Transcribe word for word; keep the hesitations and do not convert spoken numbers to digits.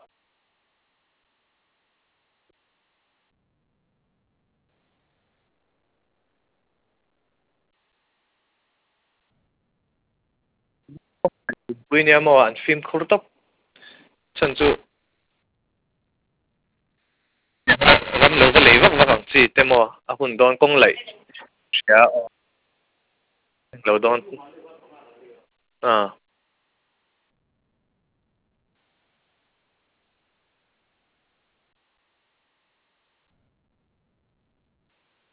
buinia mo an film khur tok chan chu ram lo ka lei vak vak ang chi temo a hun don kong lei ria lo don à